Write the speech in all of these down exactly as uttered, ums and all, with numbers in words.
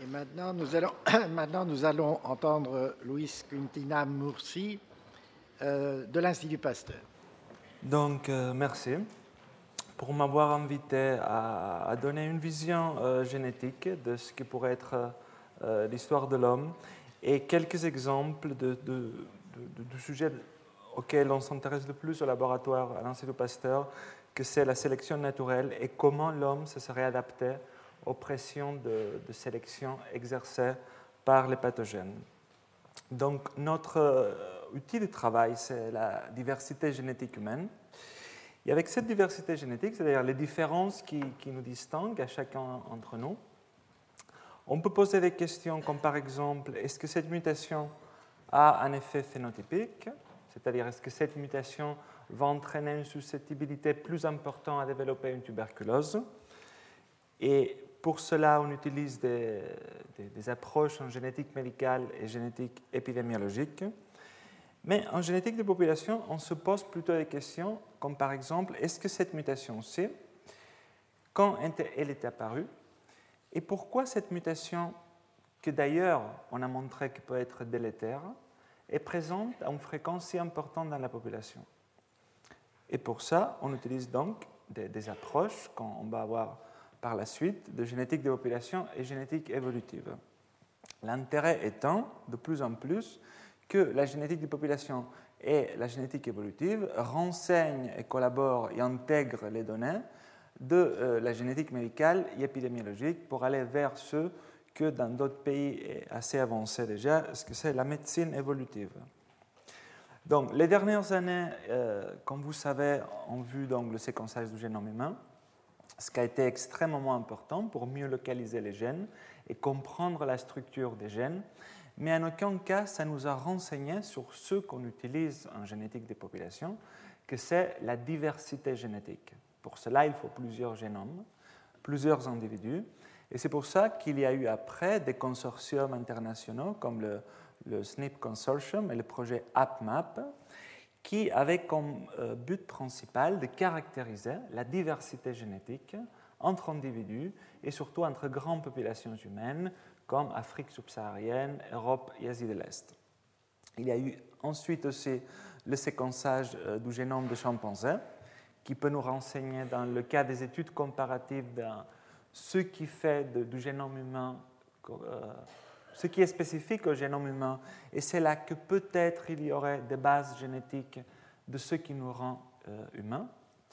Maintenant nous, allons, maintenant, nous allons entendre Luis Quintina Murci euh, de l'Institut Pasteur. Donc, euh, merci pour m'avoir invité à, à donner une vision euh, génétique de ce qui pourrait être euh, l'histoire de l'homme et quelques exemples de, de, de, de, de sujets auxquels on s'intéresse le plus au laboratoire à l'Institut Pasteur, que c'est la sélection naturelle et comment l'homme se serait adapté aux pressions de, de sélection exercées par les pathogènes. Donc, notre euh, outil de travail, c'est la diversité génétique humaine. Et avec cette diversité génétique, c'est-à-dire les différences qui, qui nous distinguent à chacun d'entre nous, on peut poser des questions comme par exemple, est-ce que cette mutation a un effet phénotypique? C'est-à-dire, est-ce que cette mutation va entraîner une susceptibilité plus importante à développer une tuberculose? Et pour cela, on utilise des, des, des approches en génétique médicale et génétique épidémiologique. Mais en génétique de population, on se pose plutôt des questions comme par exemple, est-ce que cette mutation-ci, quand elle est apparue, et pourquoi cette mutation, que d'ailleurs on a montré qu'elle peut être délétère, est présente à une fréquence si importante dans la population? Et pour ça, on utilise donc des, des approches qu'on va avoir par la suite de génétique de population et génétique évolutive. L'intérêt étant, de plus en plus, que la génétique de population et la génétique évolutive renseignent et collaborent et intègrent les données de euh, la génétique médicale et épidémiologique pour aller vers ce que dans d'autres pays assez avancés déjà, ce que c'est la médecine évolutive. Donc, les dernières années, euh, comme vous savez, ont vu donc, le séquençage du génome humain, ce qui a été extrêmement important pour mieux localiser les gènes et comprendre la structure des gènes, mais en aucun cas ça nous a renseigné sur ce qu'on utilise en génétique des populations, que c'est la diversité génétique. Pour cela, il faut plusieurs génomes, plusieurs individus, et c'est pour ça qu'il y a eu après des consortiums internationaux comme le, le S N P Consortium et le projet HapMap, qui avait comme but principal de caractériser la diversité génétique entre individus et surtout entre grandes populations humaines comme Afrique subsaharienne, Europe et Asie de l'Est. Il y a eu ensuite aussi le séquençage du génome de chimpanzés qui peut nous renseigner dans le cas des études comparatives de ce qui fait de, du génome humain, euh, ce qui est spécifique au génome humain, et c'est là que peut-être il y aurait des bases génétiques de ce qui nous rend euh, humains.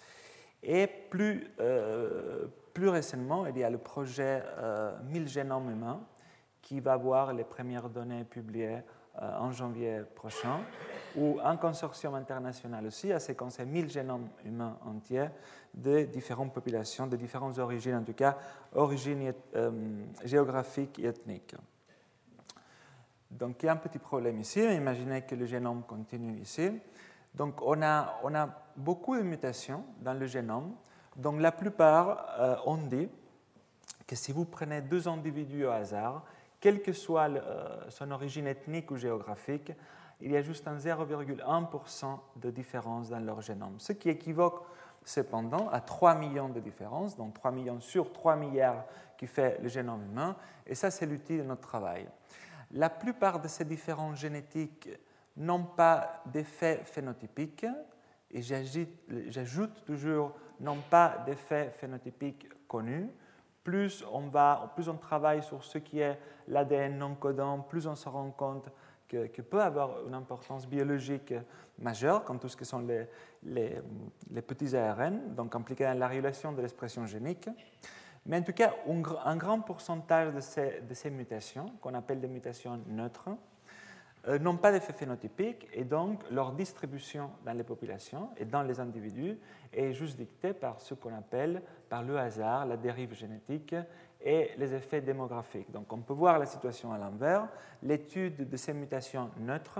Et plus, euh, plus récemment, il y a le projet euh, mille génomes humains qui va voir les premières données publiées euh, en janvier prochain, où un consortium international aussi a séquencé mille génomes humains entiers de différentes populations, de différentes origines, en tout cas origines euh, géographiques et ethniques. Donc il y a un petit problème ici, imaginez que le génome continue ici. Donc on a, on a beaucoup de mutations dans le génome, donc la plupart euh, ont dit que si vous prenez deux individus au hasard, quelle que soit le, euh, son origine ethnique ou géographique, il y a juste un zéro virgule un pour cent de différence dans leur génome, ce qui équivaut cependant à trois millions de différences, donc trois millions sur trois milliards qui fait le génome humain, et ça c'est l'outil de notre travail. La plupart de ces différences génétiques n'ont pas d'effet phénotypique, et j'ajoute toujours n'ont pas d'effet phénotypique connu. Plus on, va, plus on travaille sur ce qui est l'A D N non codant, plus on se rend compte que, que peut avoir une importance biologique majeure, comme tout ce que sont les, les, les petits A R N, donc impliqués dans la régulation de l'expression génique. Mais en tout cas, un, un grand pourcentage de ces, de ces mutations, qu'on appelle des mutations neutres, euh, n'ont pas d'effet phénotypique et donc leur distribution dans les populations et dans les individus est juste dictée par ce qu'on appelle, par le hasard, la dérive génétique et les effets démographiques. Donc on peut voir la situation à l'envers. L'étude de ces mutations neutres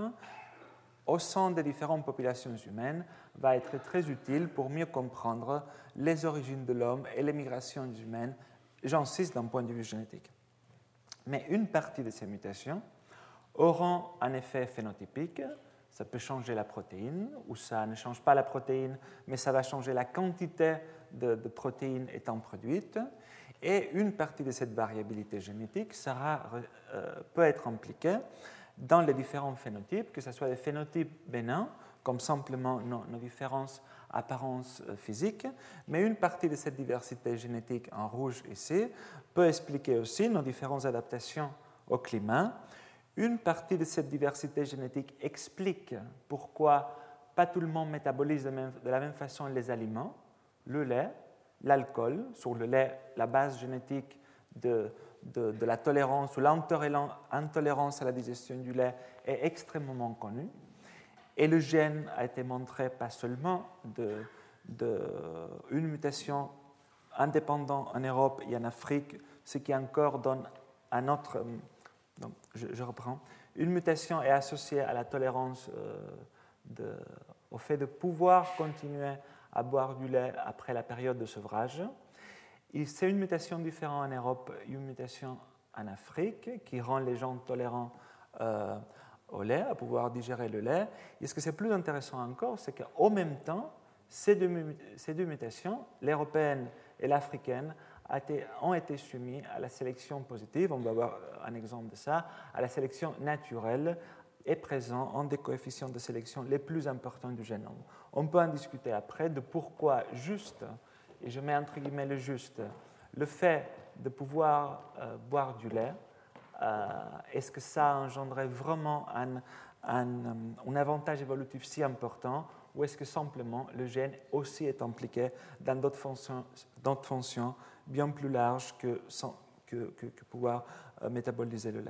au sein des différentes populations humaines va être très utile pour mieux comprendre les origines de l'homme et les migrations humaines, j'insiste d'un point de vue génétique. Mais une partie de ces mutations auront un effet phénotypique, ça peut changer la protéine, ou ça ne change pas la protéine, mais ça va changer la quantité de, de protéines étant produites. Et une partie de cette variabilité génétique sera, euh, peut être impliquée dans les différents phénotypes, que ce soit des phénotypes bénins, comme simplement nos, nos différences apparences physiques, mais une partie de cette diversité génétique en rouge ici peut expliquer aussi nos différentes adaptations au climat. Une partie de cette diversité génétique explique pourquoi pas tout le monde métabolise de, même, de la même façon les aliments, le lait, l'alcool. Sur le lait, la base génétique de, de, de la tolérance ou l'intolérance à la digestion du lait est extrêmement connue. Et le gène a été montré pas seulement de, de une mutation indépendante en Europe et en Afrique, ce qui encore donne un autre... Donc, je, je reprends. Une mutation est associée à la tolérance euh, de, au fait de pouvoir continuer à boire du lait après la période de sevrage. C'est une mutation différente en Europe, une mutation en Afrique qui rend les gens tolérants euh, au lait, à pouvoir digérer le lait. Et ce que c'est plus intéressant encore, c'est qu'en même temps, ces deux, ces deux mutations, l'européenne et l'africaine, ont été soumis à la sélection positive, on va voir un exemple de ça, à la sélection naturelle et présent en des coefficients de sélection les plus importants du génome. On peut en discuter après de pourquoi juste, et je mets entre guillemets le juste, le fait de pouvoir euh, boire du lait, euh, est-ce que ça engendrait vraiment un, un, un avantage évolutif si important, ou est-ce que simplement le gène aussi est impliqué dans d'autres fonctions, d'autres fonctions bien plus larges que, sans, que, que, que pouvoir euh, métaboliser le lait.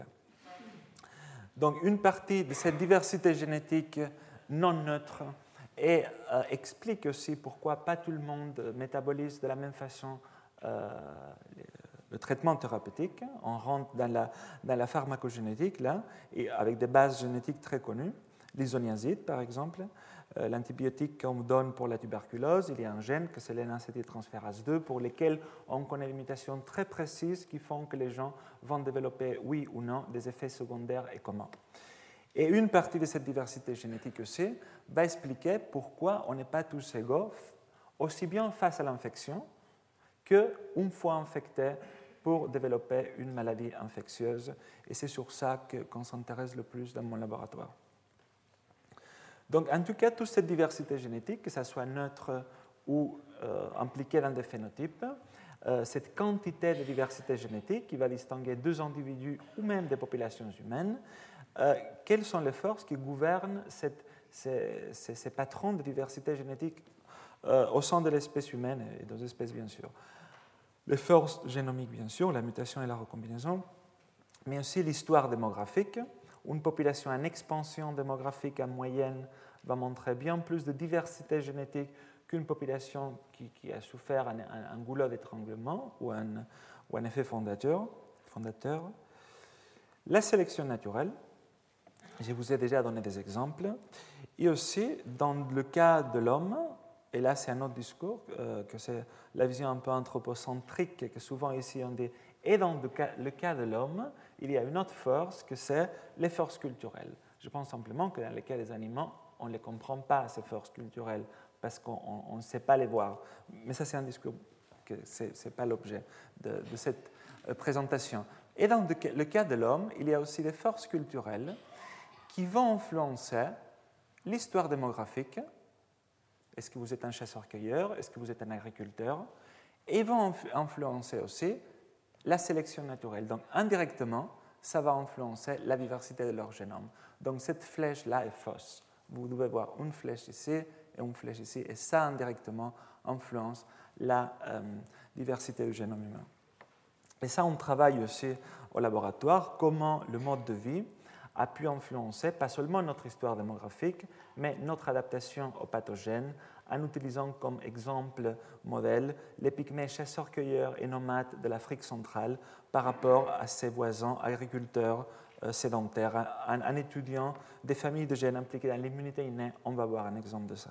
Donc une partie de cette diversité génétique non neutre et, euh, explique aussi pourquoi pas tout le monde métabolise de la même façon euh, le traitement thérapeutique. On rentre dans la, dans la pharmacogénétique là, et avec des bases génétiques très connues, l'isoniazide par exemple. Euh, l'antibiotique qu'on donne pour la tuberculose, il y a un gène que c'est l'N-acétyltransférase deux pour lequel on connaît des mutations très précises qui font que les gens vont développer, oui ou non, des effets secondaires et comment. Et une partie de cette diversité génétique aussi va expliquer pourquoi on n'est pas tous égaux, aussi bien face à l'infection qu'une fois infecté pour développer une maladie infectieuse. Et c'est sur ça que, qu'on s'intéresse le plus dans mon laboratoire. Donc, en tout cas, toute cette diversité génétique, que ce soit neutre ou euh, impliquée dans des phénotypes, euh, cette quantité de diversité génétique qui va distinguer deux individus ou même des populations humaines, euh, quelles sont les forces qui gouvernent cette, ces, ces, ces patrons de diversité génétique euh, au sein de l'espèce humaine et d'autres espèces, bien sûr. Les forces génomiques, bien sûr, la mutation et la recombinaison, mais aussi l'histoire démographique. Une population en expansion démographique en moyenne va montrer bien plus de diversité génétique qu'une population qui, qui a souffert un, un, un goulot d'étranglement ou un, ou un effet fondateur, fondateur. La sélection naturelle, je vous ai déjà donné des exemples, et aussi dans le cas de l'homme, et là c'est un autre discours, euh, que c'est la vision un peu anthropocentrique que souvent ici on dit, et dans le cas, le cas de l'homme, il y a une autre force que c'est les forces culturelles. Je pense simplement que dans le cas des animaux, on ne les comprend pas, ces forces culturelles, parce qu'on ne sait pas les voir. Mais ça, c'est un discours que ce n'est pas l'objet de, de cette présentation. Et dans le cas de l'homme, il y a aussi des forces culturelles qui vont influencer l'histoire démographique. Est-ce que vous êtes un chasseur-cueilleur? Est-ce que vous êtes un agriculteur? Et vont influencer aussi la sélection naturelle. Donc, indirectement, ça va influencer la diversité de leur génome. Donc, cette flèche-là est fausse. Vous devez voir une flèche ici et une flèche ici, et ça, indirectement, influence la euh, diversité du génome humain. Et ça, on travaille aussi au laboratoire, comment le mode de vie a pu influencer pas seulement notre histoire démographique, mais notre adaptation aux pathogènes, en utilisant comme exemple modèle les pygmées chasseurs-cueilleurs et nomades de l'Afrique centrale par rapport à ses voisins agriculteurs euh, sédentaires. En, en étudiant des familles de gènes impliquées dans l'immunité innée, on va voir un exemple de ça.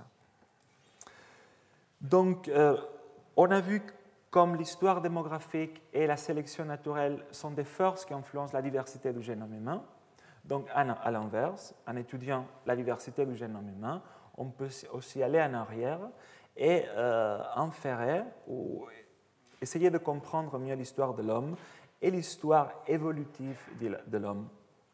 Donc, euh, on a vu comme l'histoire démographique et la sélection naturelle sont des forces qui influencent la diversité du génome humain. Donc, à l'inverse, en étudiant la diversité du génome humain, on peut aussi aller en arrière et euh, inférer ou essayer de comprendre mieux l'histoire de l'homme et l'histoire évolutive de l'homme.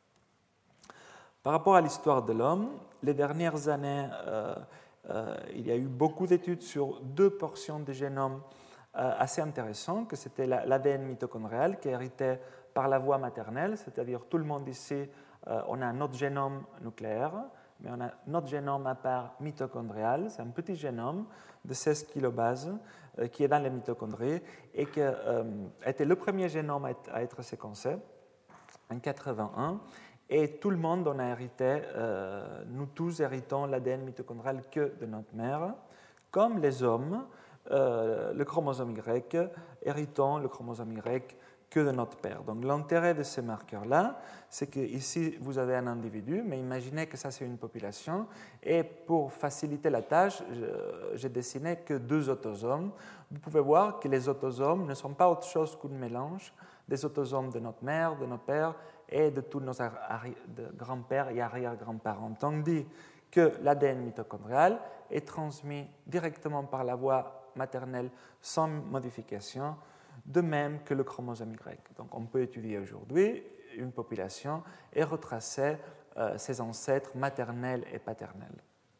Par rapport à l'histoire de l'homme, les dernières années, euh, euh, il y a eu beaucoup d'études sur deux portions du génome euh, assez intéressantes, que c'était l'A D N mitochondrial qui est hérité par la voie maternelle, c'est-à-dire tout le monde ici, euh, on a notre génome nucléaire, mais on a notre génome à part mitochondrial, c'est un petit génome de seize kilobases euh, qui est dans les mitochondries et qui euh, était le premier génome à être séquencé en quatre-vingt-un. Et tout le monde en a hérité, euh, nous tous héritons l'A D N mitochondrial que de notre mère, comme les hommes, euh, le chromosome Y, héritons le chromosome Y que de notre père. Donc l'intérêt de ces marqueurs-là, c'est qu'ici vous avez un individu, mais imaginez que ça c'est une population, et pour faciliter la tâche, j'ai dessiné que deux autosomes. Vous pouvez voir que les autosomes ne sont pas autre chose qu'un mélange des autosomes de notre mère, de nos pères et de tous nos grands-pères et arrière-grands-parents, tandis que l'A D N mitochondrial est transmis directement par la voie maternelle sans modification, de même que le chromosome Y. Donc on peut étudier aujourd'hui une population et retracer euh, ses ancêtres maternels et paternels.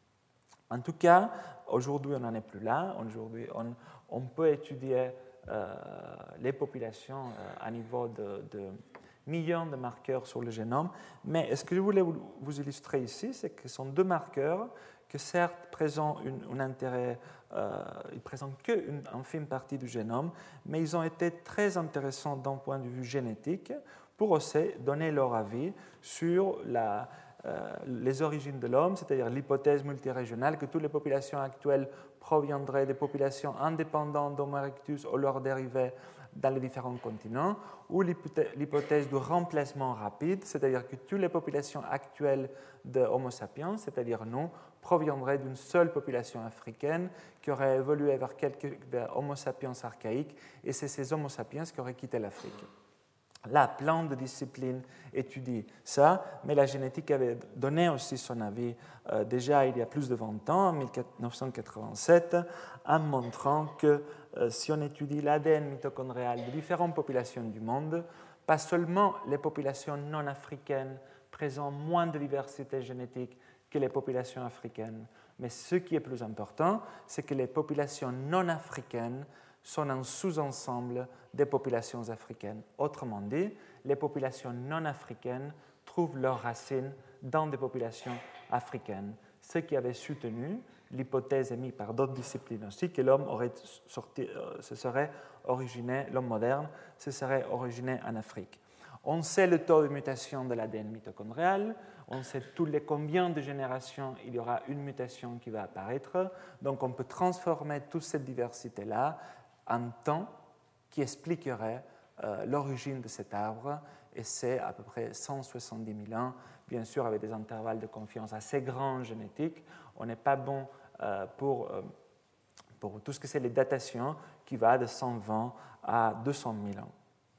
En tout cas, aujourd'hui on n'en est plus là. Aujourd'hui on, on peut étudier euh, les populations euh, à niveau de, de millions de marqueurs sur le génome, mais ce que je voulais vous, vous illustrer ici, c'est que ce sont deux marqueurs que certes présentent un intérêt, euh, ils ne présentent qu'une infime partie du génome, mais ils ont été très intéressants d'un point de vue génétique pour aussi donner leur avis sur la, euh, les origines de l'homme, c'est-à-dire l'hypothèse multirégionale que toutes les populations actuelles proviendraient des populations indépendantes d'Homo erectus ou leurs dérivés dans les différents continents, ou l'hypothèse du remplacement rapide, c'est-à-dire que toutes les populations actuelles de Homo sapiens, c'est-à-dire nous, proviendraient d'une seule population africaine qui aurait évolué vers, quelques, vers Homo sapiens archaïques, et c'est ces Homo sapiens qui auraient quitté l'Afrique. Là, plein de disciplines étudient ça, mais la génétique avait donné aussi son avis euh, déjà il y a plus de vingt ans, en mille neuf cent quatre-vingt-sept, en montrant que euh, si on étudie l'A D N mitochondrial de différentes populations du monde, pas seulement les populations non africaines présentent moins de diversité génétique que les populations africaines, mais ce qui est plus important, c'est que les populations non africaines sont un sous-ensemble des populations africaines. Autrement dit, les populations non africaines trouvent leurs racines dans des populations africaines, ce qui avait soutenu l'hypothèse émise par d'autres disciplines aussi que l'homme aurait sorti, euh, se serait originé, l'homme moderne se serait originé en Afrique. On sait le taux de mutation de l'A D N mitochondrial, on sait tous les combien de générations il y aura une mutation qui va apparaître, donc on peut transformer toute cette diversité-là en temps qui expliquerait euh, l'origine de cet arbre, et c'est à peu près cent soixante-dix mille ans, bien sûr avec des intervalles de confiance assez grands génétiques. On n'est pas bon euh, pour, euh, pour tout ce que c'est les datations, qui va de cent vingt à deux cent mille ans.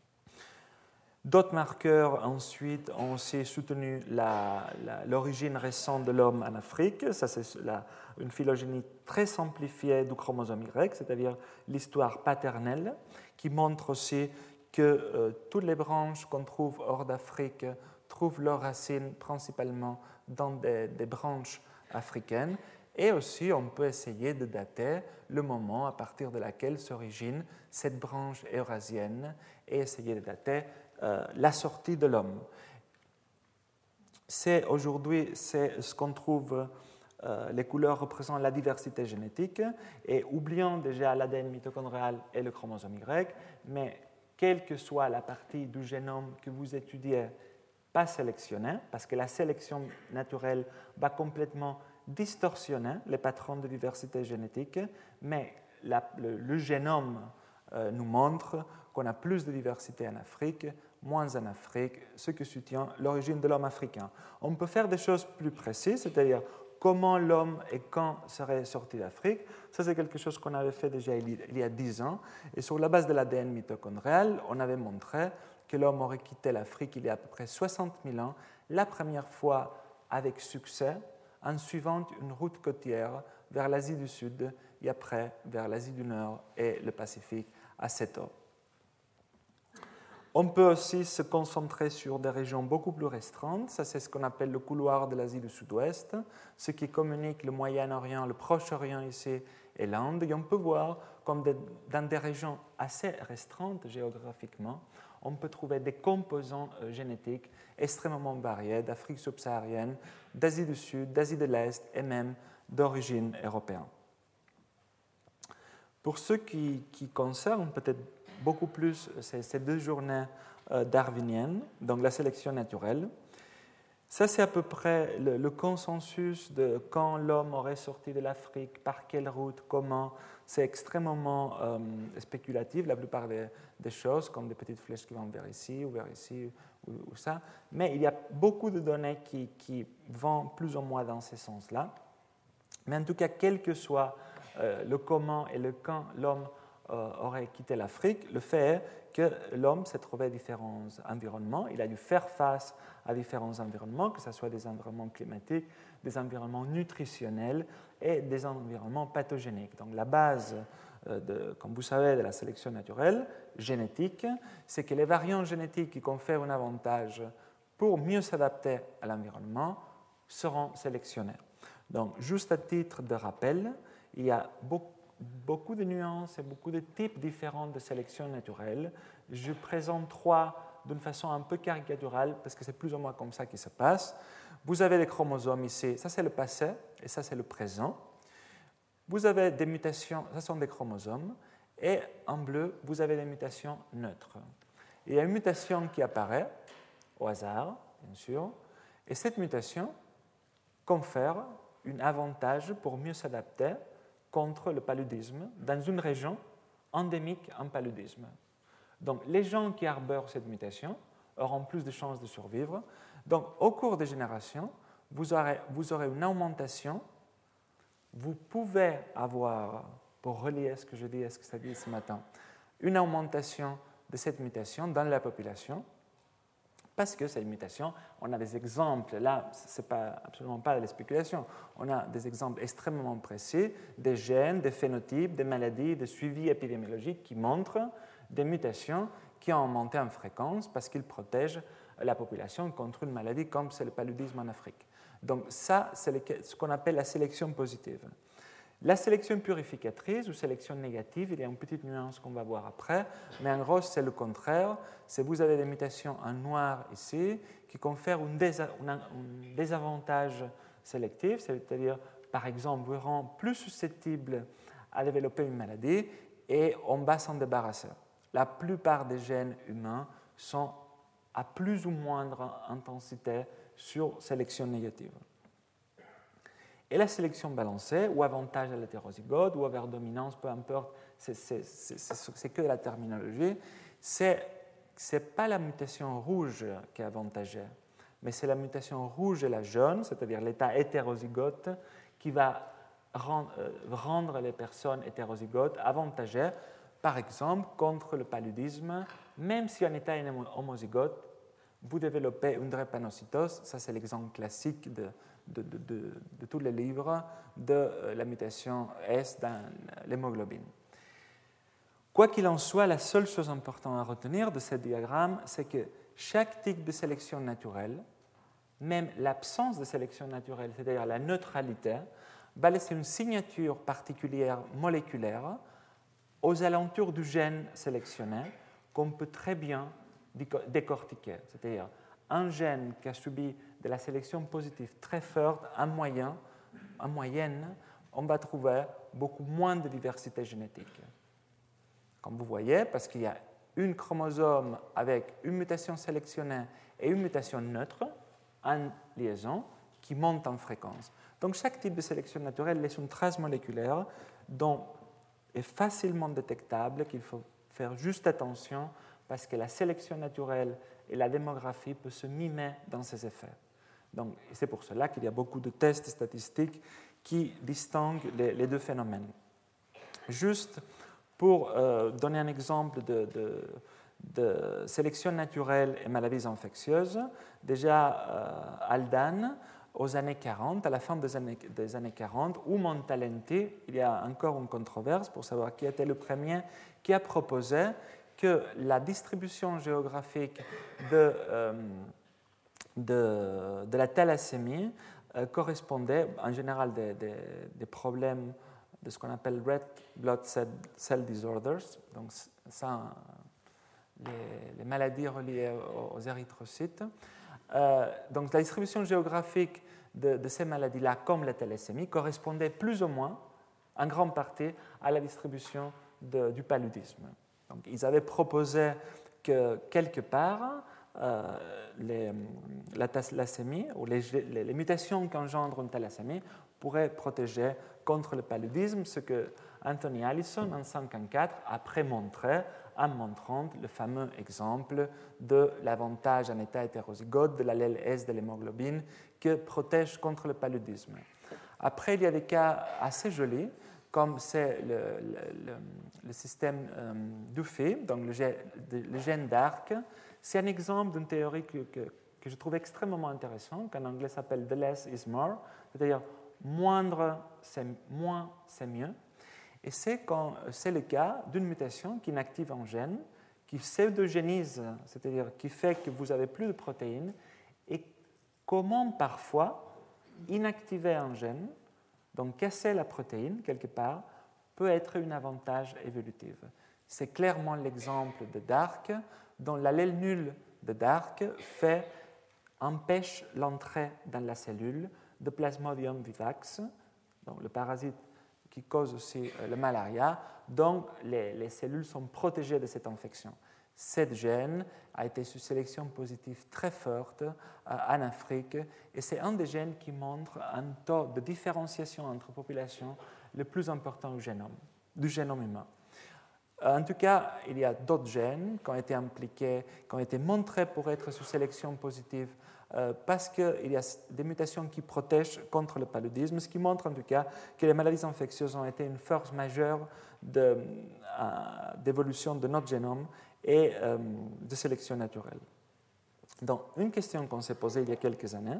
D'autres marqueurs ensuite ont aussi soutenu la, la, l'origine récente de l'homme en Afrique. Ça, c'est la, une phylogénie très simplifiée du chromosome Y, c'est-à-dire l'histoire paternelle, qui montre aussi que euh, toutes les branches qu'on trouve hors d'Afrique trouvent leurs racines principalement dans des, des branches africaines. Et aussi, on peut essayer de dater le moment à partir de laquelle s'origine cette branche eurasienne et essayer de dater Euh, la sortie de l'homme. C'est, aujourd'hui, c'est ce qu'on trouve, euh, les couleurs représentent la diversité génétique, et oublions déjà l'A D N mitochondrial et le chromosome Y, mais quelle que soit la partie du génome que vous étudiez, pas sélectionnée, parce que la sélection naturelle va complètement distorsionner les patrons de diversité génétique, mais la, le, le génome euh, nous montre qu'on a plus de diversité en Afrique, moins en Afrique, ce qui soutient l'origine de l'homme africain. On peut faire des choses plus précises, c'est-à-dire comment l'homme et quand serait sorti d'Afrique. Ça, c'est quelque chose qu'on avait fait déjà il y a dix ans. Et sur la base de l'A D N mitochondrial, on avait montré que l'homme aurait quitté l'Afrique il y a à peu près soixante mille ans, la première fois avec succès, en suivant une route côtière vers l'Asie du Sud et après vers l'Asie du Nord et le Pacifique assez tôt. On peut aussi se concentrer sur des régions beaucoup plus restreintes. Ça, c'est ce qu'on appelle le couloir de l'Asie du Sud-Ouest, ce qui communique le Moyen-Orient, le Proche-Orient ici et l'Inde. Et on peut voir comme des, dans des régions assez restreintes géographiquement, on peut trouver des composants euh, génétiques extrêmement variés d'Afrique subsaharienne, d'Asie du Sud, d'Asie de l'Est et même d'origine européenne. Pour ceux qui, qui concernent peut-être beaucoup plus ces, ces deux journées euh, darwiniennes, donc la sélection naturelle, ça c'est à peu près le, le consensus de quand l'homme aurait sorti de l'Afrique, par quelle route, comment. C'est extrêmement euh, spéculatif, la plupart des, des choses, comme des petites flèches qui vont vers ici ou vers ici ou, ou ça. Mais il y a beaucoup de données qui, qui vont plus ou moins dans ce sens-là. Mais en tout cas, quel que soit euh, le comment et le quand l'homme euh, aurait quitté l'Afrique, le fait est que l'homme s'est trouvé à différents environnements. Il a dû faire face à différents environnements, que ce soit des environnements climatiques, des environnements nutritionnels et des environnements pathogéniques. Donc la base, euh, de, comme vous savez, de la sélection naturelle, génétique, c'est que les variants génétiques qui confèrent un avantage pour mieux s'adapter à l'environnement seront sélectionnés. Donc, juste à titre de rappel, il y a beaucoup, beaucoup de nuances et beaucoup de types différents de sélection naturelle. Je présente trois d'une façon un peu caricaturale, parce que c'est plus ou moins comme ça qui se passe. Vous avez les chromosomes ici, ça c'est le passé et ça c'est le présent. Vous avez des mutations, ça sont des chromosomes, et en bleu, vous avez des mutations neutres. Il y a une mutation qui apparaît, au hasard, bien sûr, et cette mutation confère un avantage pour mieux s'adapter contre le paludisme dans une région endémique en paludisme. Donc, les gens qui arborent cette mutation auront plus de chances de survivre. Donc, au cours des générations, vous aurez, vous aurez une augmentation. Vous pouvez avoir, pour relier ce que je dis à ce que ça dit ce matin, une augmentation de cette mutation dans la population, parce que cette mutation, on a des exemples, là, ce n'est pas, absolument pas de la spéculation, on a des exemples extrêmement précis, des gènes, des phénotypes, des maladies, des suivis épidémiologiques qui montrent des mutations qui ont augmenté en fréquence parce qu'ils protègent la population contre une maladie comme c'est le paludisme en Afrique. Donc ça, c'est ce qu'on appelle la sélection positive. La sélection purificatrice ou sélection négative, il y a une petite nuance qu'on va voir après, mais en gros, c'est le contraire. C'est vous avez des mutations en noir ici qui confèrent un, désa- un désavantage sélectif, c'est-à-dire, par exemple, vous rend plus susceptible à développer une maladie et on va s'en débarrasser. La plupart des gènes humains sont à plus ou moindre intensité sur sélection négative. Et la sélection balancée, ou avantage à l'hétérozygote, ou vers dominance, peu importe, c'est, c'est, c'est, c'est que de la terminologie, c'est, c'est pas la mutation rouge qui est avantagée, mais c'est la mutation rouge et la jaune, c'est-à-dire l'état hétérozygote, qui va rendre, euh, rendre les personnes hétérozygotes avantagées, par exemple, contre le paludisme, même si en état homozygote, vous développez une drépanocytose, ça c'est l'exemple classique de De, de, de, de tous les livres de la mutation S dans l'hémoglobine. Quoi qu'il en soit, la seule chose importante à retenir de ce diagramme, c'est que chaque type de sélection naturelle, même l'absence de sélection naturelle, c'est-à-dire la neutralité, va laisser une signature particulière moléculaire aux alentours du gène sélectionné qu'on peut très bien décortiquer. C'est-à-dire un gène qui a subi de la sélection positive très forte, en, moyen, en moyenne, on va trouver beaucoup moins de diversité génétique. Comme vous voyez, parce qu'il y a une chromosome avec une mutation sélectionnée et une mutation neutre en liaison qui monte en fréquence. Donc chaque type de sélection naturelle laisse une trace moléculaire dont est facilement détectable, qu'il faut faire juste attention parce que la sélection naturelle et la démographie peuvent se mimer dans ces effets. Donc, c'est pour cela qu'il y a beaucoup de tests statistiques qui distinguent les, les deux phénomènes. Juste pour euh, donner un exemple de, de, de sélection naturelle et maladies infectieuses, déjà euh, Haldane aux années quarante, à la fin des années, des années quarante, où Montalenti, il y a encore une controverse pour savoir qui était le premier, qui a proposé que la distribution géographique de, euh, de, de la thalassémie euh, correspondait en général des, des, des problèmes de ce qu'on appelle Red Blood Cell, cell Disorders, donc ça, les, les maladies reliées aux, aux érythrocytes. Euh, donc la distribution géographique de, de ces maladies-là, comme la thalassémie, correspondait plus ou moins, en grande partie, à la distribution de, du paludisme. Donc, ils avaient proposé que quelque part, euh, les, la thalassémie ou les, les, les mutations qu'engendre une thalassémie pourraient protéger contre le paludisme, ce que Anthony Allison, en mille neuf cent cinquante-quatre, a prémontré en montrant le fameux exemple de l'avantage en état hétérozygote de l'allèle S de l'hémoglobine qui protège contre le paludisme. Après, il y a des cas assez jolis, comme c'est le, le, le, le système euh, Duffy, donc le, gène, le gène d'Arc. C'est un exemple d'une théorie que, que, que je trouve extrêmement intéressante, qu'en anglais s'appelle the less is more, c'est-à-dire moindre, c'est, moins, c'est mieux. Et c'est, quand, c'est le cas d'une mutation qui inactive un gène, qui pseudogénise, c'est-à-dire qui fait que vous n'avez plus de protéines, et comment parfois inactiver un gène, donc casser la protéine quelque part, peut être un avantage évolutif. C'est clairement l'exemple de Dark, dont l'allèle nul de Dark fait, empêche l'entrée dans la cellule de Plasmodium vivax, donc le parasite qui cause aussi le malaria, donc les, les cellules sont protégées de cette infection. Cette gène a été sous sélection positive très forte euh, en Afrique et c'est un des gènes qui montre un taux de différenciation entre populations le plus important du génome, du génome humain. En tout cas, il y a d'autres gènes qui ont été impliqués, qui ont été montrés pour être sous sélection positive euh, parce qu'il y a des mutations qui protègent contre le paludisme, ce qui montre en tout cas que les maladies infectieuses ont été une force majeure de, euh, d'évolution de notre génome et euh, de sélection naturelle. Donc, une question qu'on s'est posée il y a quelques années,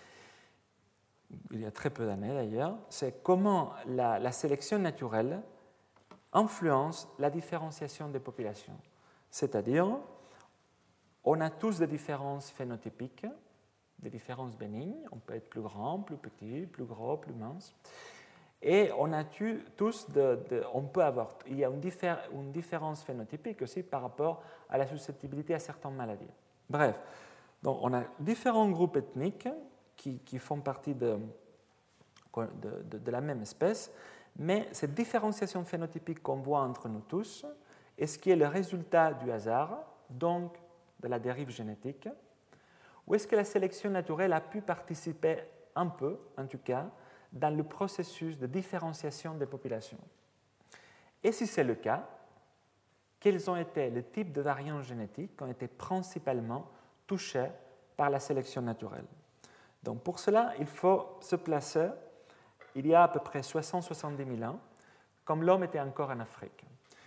il y a très peu d'années d'ailleurs, c'est comment la, la sélection naturelle influence la différenciation des populations. C'est-à-dire, on a tous des différences phénotypiques, des différences bénignes, on peut être plus grand, plus petit, plus gros, plus mince, et on a tous, de, de, on peut avoir, il y a une, diffé- une différence phénotypique aussi par rapport à la susceptibilité à certaines maladies. Bref, donc on a différents groupes ethniques qui, qui font partie de, de, de, de la même espèce, mais cette différenciation phénotypique qu'on voit entre nous tous est ce qui est le résultat du hasard, donc de la dérive génétique, ou est-ce que la sélection naturelle a pu participer un peu, en tout cas, dans le processus de différenciation des populations? Et si c'est le cas, quels ont été les types de variants génétiques qui ont été principalement touchés par la sélection naturelle? Donc pour cela, il faut se placer il y a à peu près soixante à soixante-dix mille ans, comme l'homme était encore en Afrique.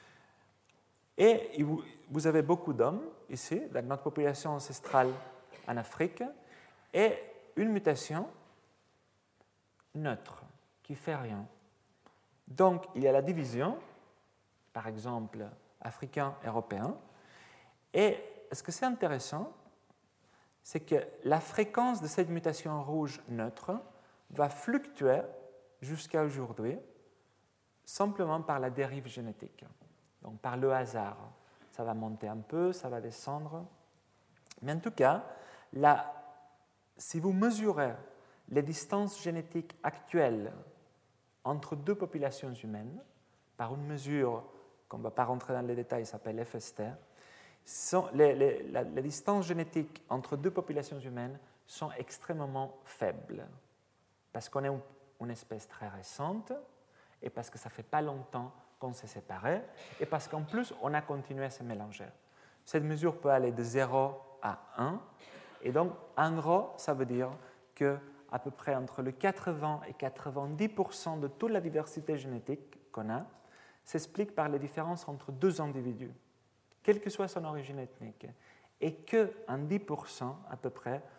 Et vous avez beaucoup d'hommes ici, dans notre population ancestrale en Afrique, et une mutation neutre, qui ne fait rien. Donc, il y a la division, par exemple, africain-européen, et ce que c'est intéressant, c'est que la fréquence de cette mutation rouge neutre va fluctuer jusqu'à aujourd'hui, simplement par la dérive génétique, donc par le hasard. Ça va monter un peu, ça va descendre. Mais en tout cas, là, si vous mesurez les distances génétiques actuelles entre deux populations humaines, par une mesure qu'on ne va pas rentrer dans les détails, s'appelle F S T, sont, les, les, la, les distances génétiques entre deux populations humaines sont extrêmement faibles, parce qu'on est une, une espèce très récente, et parce que ça ne fait pas longtemps qu'on s'est séparés, et parce qu'en plus, on a continué à se mélanger. Cette mesure peut aller de zéro à un, et donc, en gros, ça veut dire qu'à peu près entre le quatre-vingts et quatre-vingt-dix pour cent de toute la diversité génétique qu'on a s'explique par les différences entre deux individus, quelle que soit son origine ethnique, et qu'en dix pour cent à peu près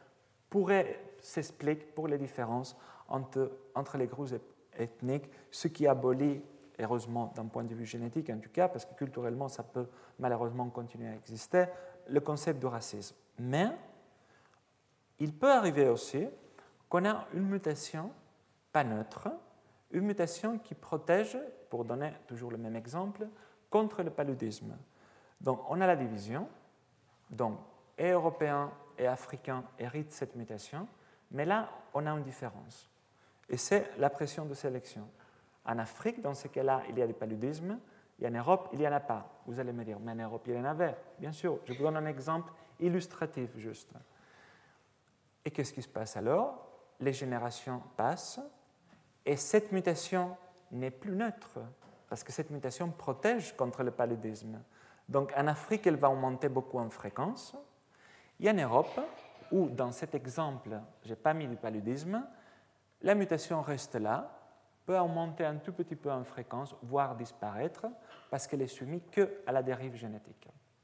pourrait s'expliquer pour les différences entre, entre les groupes ethniques, ce qui abolit, heureusement d'un point de vue génétique en tout cas, parce que culturellement ça peut malheureusement continuer à exister, le concept de racisme. Mais il peut arriver aussi qu'on a une mutation pas neutre, une mutation qui protège, pour donner toujours le même exemple, contre le paludisme. Donc on a la division, donc et Européens et Africains héritent de cette mutation, mais là on a une différence. Et c'est la pression de sélection. En Afrique, dans ce cas-là, il y a du paludisme, et en Europe, il n'y en a pas. Vous allez me dire, mais en Europe, il y en avait. Bien sûr, je vous donne un exemple illustratif juste. Et qu'est-ce qui se passe alors? Les générations passent, et cette mutation n'est plus neutre, parce que cette mutation protège contre le paludisme. Donc en Afrique, elle va augmenter beaucoup en fréquence, et en Europe, où dans cet exemple, je n'ai pas mis du paludisme, la mutation reste là, peut augmenter un tout petit peu en fréquence, voire disparaître, parce qu'elle est soumise qu'à la dérive génétique.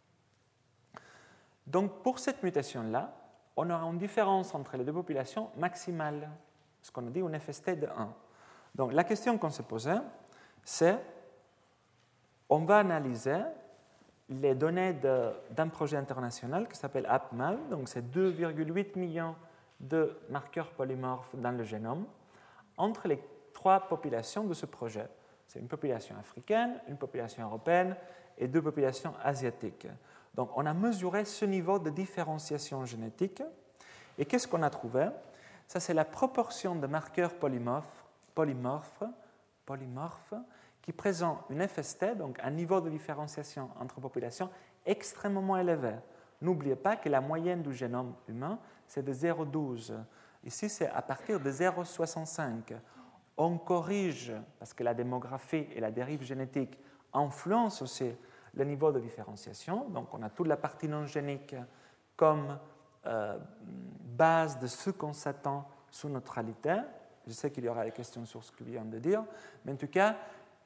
Donc pour cette mutation-là, on aura une différence entre les deux populations maximale, ce qu'on a dit un F S T de un. Donc la question qu'on se posait, c'est on va analyser les données de, d'un projet international qui s'appelle AppMal, donc c'est deux virgule huit millions de marqueurs polymorphes dans le génome, entre les trois populations de ce projet. C'est une population africaine, une population européenne et deux populations asiatiques. Donc on a mesuré ce niveau de différenciation génétique. Et qu'est-ce qu'on a trouvé? Ça, c'est la proportion de marqueurs polymorphes, polymorphes, polymorphes qui présentent une F S T, donc un niveau de différenciation entre populations extrêmement élevé. N'oubliez pas que la moyenne du génome humain, c'est de zéro virgule douze. Ici, c'est à partir de zéro virgule soixante-cinq. On corrige, parce que la démographie et la dérive génétique influencent aussi le niveau de différenciation. Donc, on a toute la partie non génique comme euh, base de ce qu'on s'attend sous neutralité. Je sais qu'il y aura des questions sur ce que je viens de dire, mais en tout cas,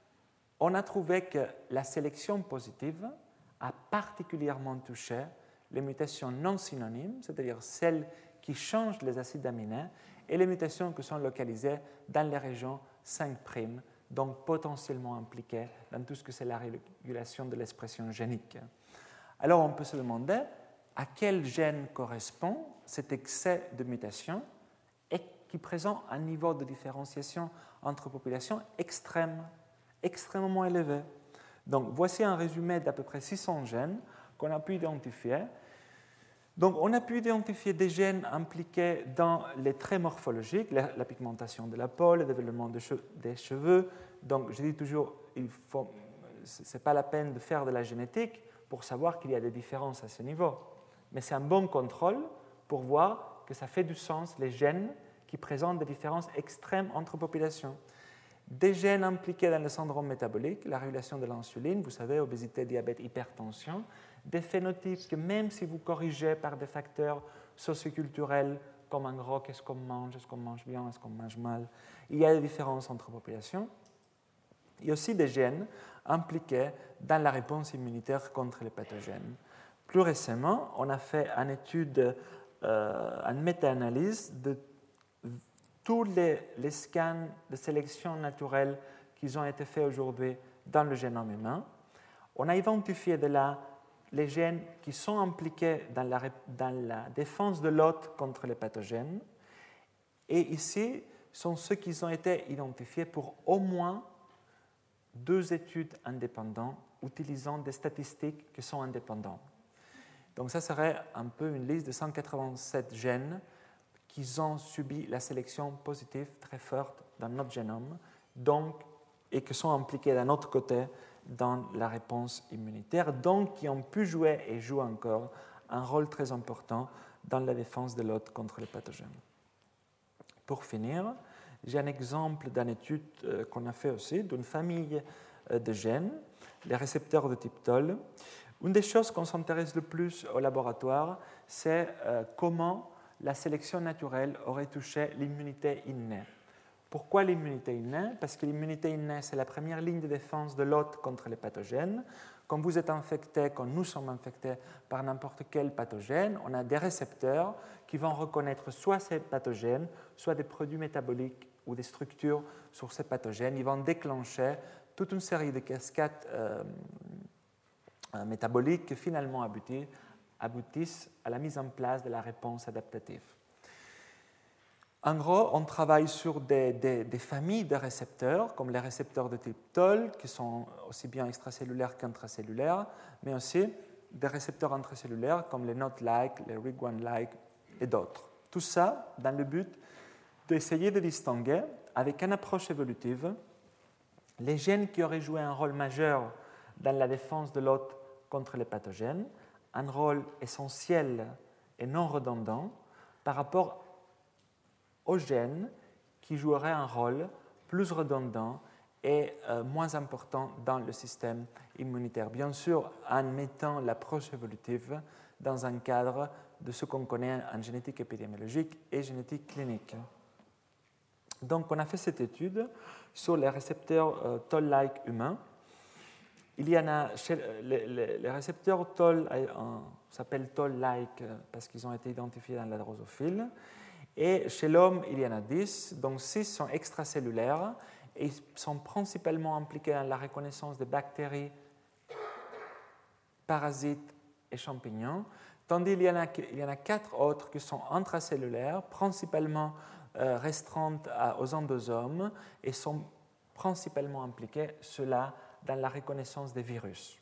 on a trouvé que la sélection positive a particulièrement touché les mutations non synonymes, c'est-à-dire celles qui changent les acides aminés, et les mutations qui sont localisées dans les régions cinq prime, donc potentiellement impliquées dans tout ce que c'est la régulation de l'expression génique. Alors on peut se demander à quel gène correspond cet excès de mutation et qui présente un niveau de différenciation entre populations extrême, extrêmement élevé. Donc voici un résumé d'à peu près six cents gènes qu'on a pu identifier. Donc, on a pu identifier des gènes impliqués dans les traits morphologiques, la, la pigmentation de la peau, le développement de che- des cheveux. Donc, je dis toujours, il faut, ce n'est pas la peine de faire de la génétique pour savoir qu'il y a des différences à ce niveau. Mais c'est un bon contrôle pour voir que ça fait du sens, les gènes qui présentent des différences extrêmes entre populations. Des gènes impliqués dans le syndrome métabolique, la régulation de l'insuline, vous savez, obésité, diabète, hypertension, des phénotypes que même si vous corrigez par des facteurs socioculturels comme en gros, qu'est-ce qu'on mange, est-ce qu'on mange bien, est-ce qu'on mange mal, il y a des différences entre populations. Il y a aussi des gènes impliqués dans la réponse immunitaire contre les pathogènes. Plus récemment, on a fait une étude, euh, une méta-analyse de tous les, les scans de sélection naturelle qui ont été faits aujourd'hui dans le génome humain. On a identifié de là les gènes qui sont impliqués dans la, dans la défense de l'hôte contre les pathogènes. Et ici sont ceux qui ont été identifiés pour au moins deux études indépendantes utilisant des statistiques qui sont indépendantes. Donc ça serait un peu une liste de cent quatre-vingt-sept gènes qui ont subi la sélection positive très forte dans notre génome, donc, et qui sont impliqués d'un autre côté dans la réponse immunitaire, donc qui ont pu jouer et jouent encore un rôle très important dans la défense de l'hôte contre les pathogènes. Pour finir, j'ai un exemple d'une étude qu'on a fait aussi, d'une famille de gènes, les récepteurs de type T O L. Une des choses qu'on s'intéresse le plus au laboratoire, c'est comment la sélection naturelle aurait touché l'immunité innée. Pourquoi l'immunité innée? Parce que l'immunité innée, c'est la première ligne de défense de l'hôte contre les pathogènes. quand vous êtes infecté, quand nous sommes infectés par n'importe quel pathogène, on a des récepteurs qui vont reconnaître soit ces pathogènes, soit des produits métaboliques ou des structures sur ces pathogènes. Ils vont déclencher toute une série de cascades euh, métaboliques qui finalement aboutissent, aboutissent à la mise en place de la réponse adaptative. En gros, on travaille sur des, des, des familles de récepteurs, comme les récepteurs de type Toll, qui sont aussi bien extracellulaires qu'intracellulaires, mais aussi des récepteurs intracellulaires comme les Not-like, les Rig one-like et d'autres. Tout ça dans le but d'essayer de distinguer, avec une approche évolutive, les gènes qui auraient joué un rôle majeur dans la défense de l'hôte contre les pathogènes, un rôle essentiel et non redondant par rapport aux gènes qui joueraient un rôle plus redondant et euh, moins important dans le système immunitaire. Bien sûr, en mettant l'approche évolutive dans un cadre de ce qu'on connaît en génétique épidémiologique et génétique clinique. Donc, on a fait cette étude sur les récepteurs euh, Toll-like humains. Il y en a chez les, les, les récepteurs Toll, euh, s'appellent Toll-like parce qu'ils ont été identifiés dans la drosophile. Et chez l'homme, il y en a dix, donc six sont extracellulaires et ils sont principalement impliqués dans la reconnaissance des bactéries, parasites et champignons, tandis qu'il y en a, il y en a quatre autres qui sont intracellulaires, principalement euh, restreintes à, aux endosomes et sont principalement impliqués, ceux-là, dans la reconnaissance des virus.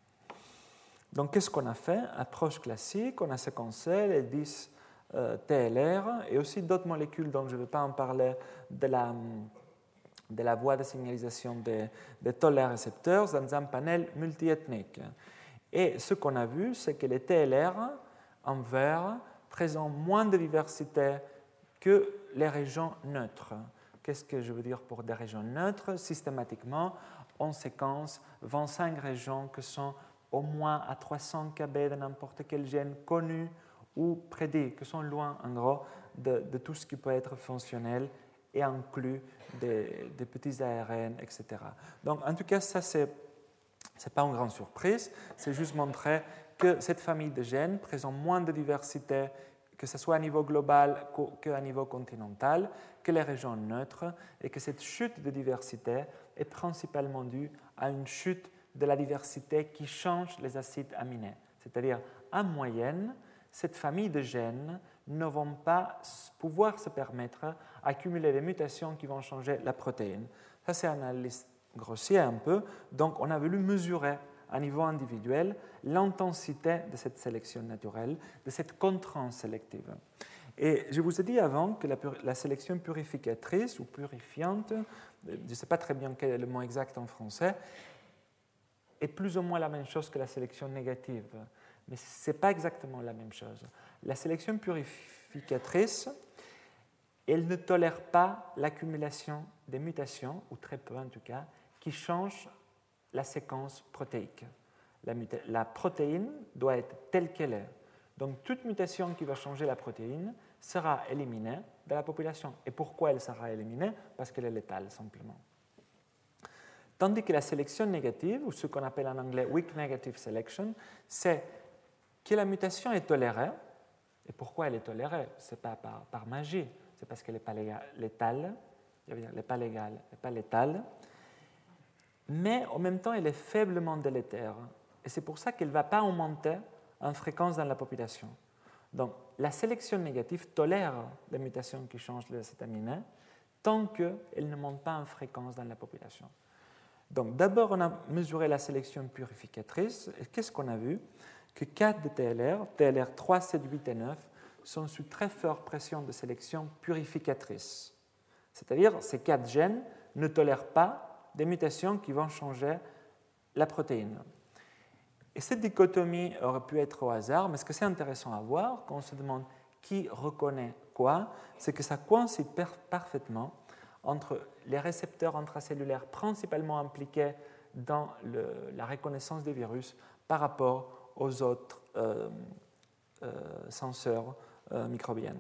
Donc, qu'est-ce qu'on a fait? Approche classique, on a séquencé les dix euh, T L R et aussi d'autres molécules dont je ne vais pas en parler de la, de la voie de signalisation des, des Toll récepteurs dans un panel multiethnique. Et ce qu'on a vu, c'est que les T L R en vert présentent moins de diversité que les régions neutres. Qu'est-ce que je veux dire pour des régions neutres? Systématiquement, on séquence vingt-cinq régions qui sont au moins à trois cents K B de n'importe quel gène connu ou prédit, qui sont loin, en gros, de, de tout ce qui peut être fonctionnel et inclut des, des petits A R N, et cetera. Donc, en tout cas, ça, c'est Ce n'est pas une grande surprise, c'est juste montrer que cette famille de gènes présente moins de diversité, que ce soit à niveau global qu'à niveau continental, que les régions neutres, et que cette chute de diversité est principalement due à une chute de la diversité qui change les acides aminés. C'est-à-dire, en moyenne, cette famille de gènes ne vont pas pouvoir se permettre d'accumuler des mutations qui vont changer la protéine. Ça, c'est une analyse grossier un peu, donc on a voulu mesurer à niveau individuel l'intensité de cette sélection naturelle, de cette contrainte sélective. Et je vous ai dit avant que la, la sélection purificatrice ou purifiante, je ne sais pas très bien quel est le mot exact en français, est plus ou moins la même chose que la sélection négative, mais ce n'est pas exactement la même chose. La sélection purificatrice, elle ne tolère pas l'accumulation des mutations, ou très peu en tout cas, qui changent la séquence protéique. La, muta- la protéine doit être telle qu'elle est. Donc toute mutation qui va changer la protéine sera éliminée de la population. Et pourquoi elle sera éliminée? Parce qu'elle est létale, simplement. Tandis que la sélection négative, ou ce qu'on appelle en anglais weak negative selection, c'est que la mutation est tolérée. Et pourquoi elle est tolérée? Ce n'est pas par, par magie, c'est parce qu'elle n'est pas létale, elle n'est pas légale, elle n'est pas létale, mais en même temps, elle est faiblement délétère. Et c'est pour ça qu'elle ne va pas augmenter en fréquence dans la population. Donc, la sélection négative tolère les mutations qui changent les acides aminés tant qu'elle ne monte pas en fréquence dans la population. Donc, d'abord, on a mesuré la sélection purificatrice. Et qu'est-ce qu'on a vu? Que quatre de T L R, T L R trois, sept, huit et neuf, sont sous très forte pression de sélection purificatrice. C'est-à-dire, ces quatre gènes ne tolèrent pas des mutations qui vont changer la protéine. Et cette dichotomie aurait pu être au hasard, mais ce que c'est intéressant à voir, quand on se demande qui reconnaît quoi, c'est que ça coïncide parfaitement entre les récepteurs intracellulaires principalement impliqués dans le, la reconnaissance des virus par rapport aux autres euh, euh, senseurs euh, microbiens.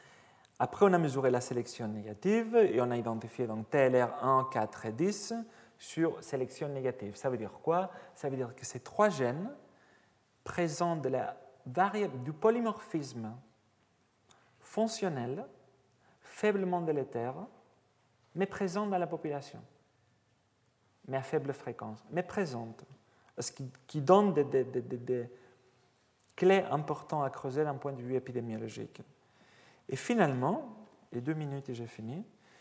Après, on a mesuré la sélection négative et on a identifié donc T L R un, quatre et dix sur sélection négative. Ça veut dire quoi? Ça veut dire que ces trois gènes présentent de la variable, du polymorphisme fonctionnel, faiblement délétère, mais présent dans la population, mais à faible fréquence, mais présente, ce qui, qui donne des, des, des, des clés importantes à creuser d'un point de vue épidémiologique. Et finalement, les deux minutes et j'ai fini,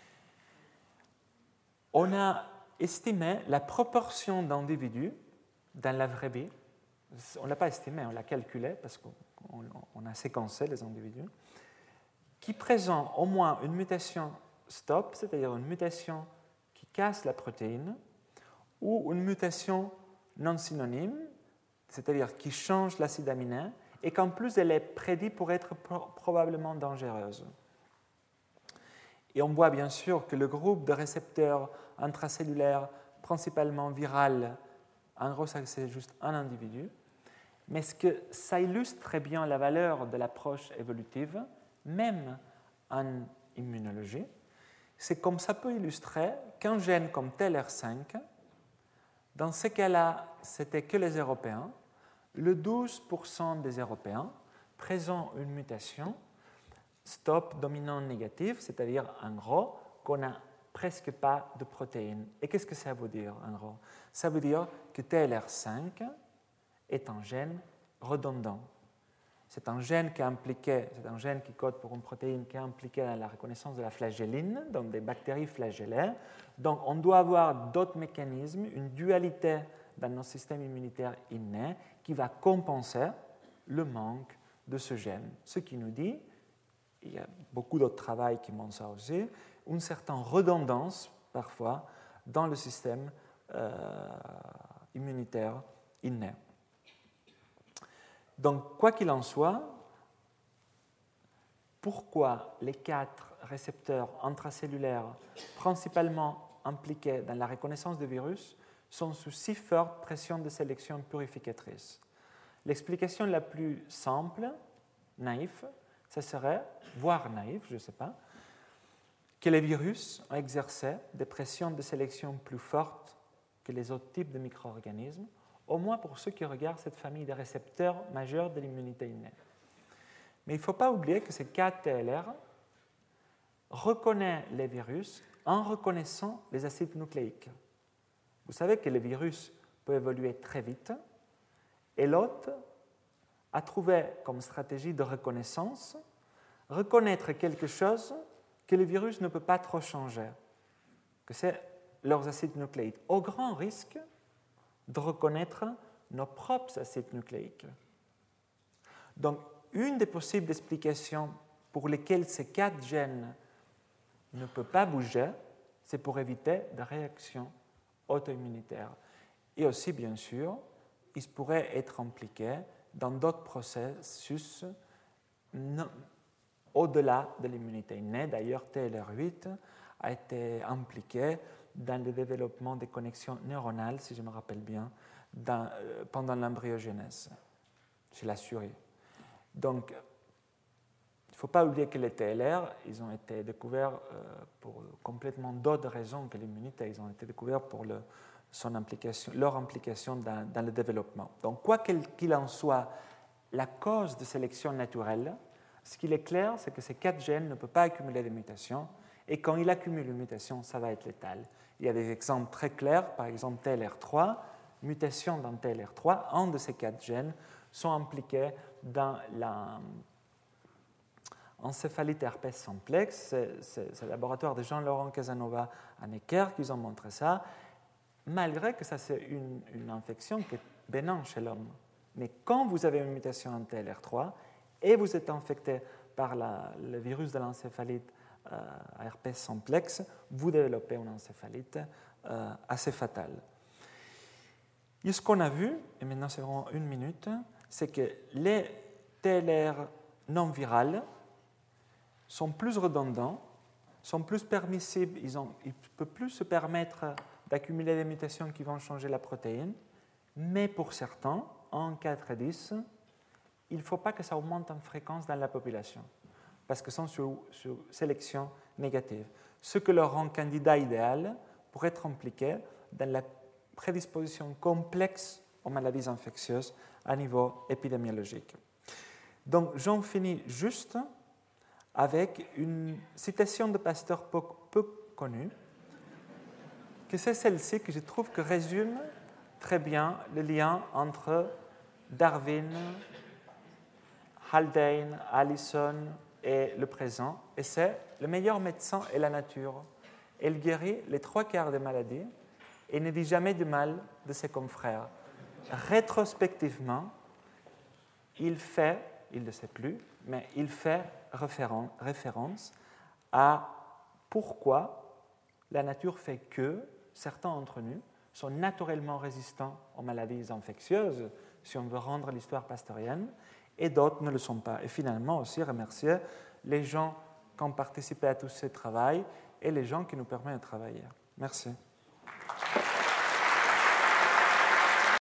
on a estimé la proportion d'individus dans la vraie vie. On ne l'a pas estimé, on l'a calculé parce qu'on a séquencé les individus, qui présentent au moins une mutation stop, c'est-à-dire une mutation qui casse la protéine, ou une mutation non synonyme, c'est-à-dire qui change l'acide aminé, et qu'en plus elle est prédite pour être pro- probablement dangereuse. Et on voit bien sûr que le groupe de récepteurs intracellulaires, principalement viral, en gros, ça, c'est juste un individu, mais ce que ça illustre très bien la valeur de l'approche évolutive, même en immunologie, c'est comme ça peut illustrer qu'un gène comme T L R cinq, dans ce cas-là, c'était que les Européens, le douze pour cent des Européens présentent une mutation stop dominant négative, c'est-à-dire en gros qu'on n'a presque pas de protéines. Et qu'est-ce que ça veut dire en gros? Ça veut dire que T L R cinq est un gène redondant. C'est un gène qui est impliqué, c'est un gène qui code pour une protéine qui est impliquée dans la reconnaissance de la flagelline, donc des bactéries flagellaires. Donc on doit avoir d'autres mécanismes, une dualité dans nos systèmes immunitaires innés qui va compenser le manque de ce gène. Ce qui nous dit, il y a beaucoup d'autres travaux qui montrent ça aussi, une certaine redondance parfois dans le système euh, immunitaire inné. Donc, quoi qu'il en soit, pourquoi les quatre récepteurs intracellulaires principalement impliqués dans la reconnaissance des virus sont sous si forte pression de sélection purificatrice? L'explication la plus simple, naïve, ce serait, voire naïve, je ne sais pas, que les virus ont exercé des pressions de sélection plus fortes que les autres types de micro-organismes, au moins pour ceux qui regardent cette famille de récepteurs majeurs de l'immunité innée. Mais il ne faut pas oublier que ces quatre T L R reconnaissent les virus en reconnaissant les acides nucléiques. Vous savez que les virus peuvent évoluer très vite, et l'hôte a trouvé comme stratégie de reconnaissance reconnaître quelque chose que le virus ne peut pas trop changer, que c'est leurs acides nucléiques, au grand risque de reconnaître nos propres acides nucléiques. Donc, une des possibles explications pour lesquelles ces quatre gènes ne peuvent pas bouger, c'est pour éviter des réactions auto-immunitaires. Et aussi, bien sûr, ils pourraient être impliqués dans d'autres processus non, au-delà de l'immunité innée. D'ailleurs, T L R huit a été impliqué dans le développement des connexions neuronales, si je me rappelle bien, dans, euh, pendant l'embryogenèse chez la souris. Donc, il ne faut pas oublier que les T L R, ils ont été découverts euh, pour complètement d'autres raisons que l'immunité. Ils ont été découverts pour le, son implication, leur implication dans, dans le développement. Donc, quoi qu'il en soit, la cause de sélection naturelle, ce qu'il est clair, c'est que ces quatre gènes ne peuvent pas accumuler des mutations, et quand ils accumulent une mutation, ça va être létal. Il y a des exemples très clairs, par exemple T L R trois, mutation dans T L R trois, un de ces quatre gènes sont impliqués dans la encéphalite herpès simplex. C'est, c'est, c'est le laboratoire de Jean-Laurent Casanova à Necker qui ont montré ça, malgré que ça c'est une, une infection qui est bénigne chez l'homme. Mais quand vous avez une mutation en T L R trois et vous êtes infecté par la, le virus de l'encéphalite euh, herpès simplex, vous développez une encéphalite euh, assez fatale. Et ce qu'on a vu, et maintenant c'est vraiment une minute, c'est que les T L R non virales sont plus redondants, sont plus permissibles, ils ne peuvent plus se permettre d'accumuler des mutations qui vont changer la protéine, mais pour certains, en quatre et dix, il ne faut pas que ça augmente en fréquence dans la population, parce que sont sous, sous sélection négative. Ce que leur rend candidat idéal pour être impliqué dans la prédisposition complexe aux maladies infectieuses à niveau épidémiologique. Donc, j'en finis juste avec une citation de Pasteur peu, peu connue, que c'est celle-ci que je trouve que résume très bien le lien entre Darwin, Haldane, Allison et le présent, et c'est « le meilleur médecin est la nature. Elle guérit les trois quarts des maladies et ne dit jamais du mal de ses confrères. Rétrospectivement, il fait, il ne sait plus, mais il fait référen- référence à pourquoi la nature fait que certains d'entre nous sont naturellement résistants aux maladies infectieuses, si on veut rendre l'histoire pasteurienne, et d'autres ne le sont pas. Et finalement aussi remercier les gens qui ont participé à tout ce travail et les gens qui nous permettent de travailler. Merci.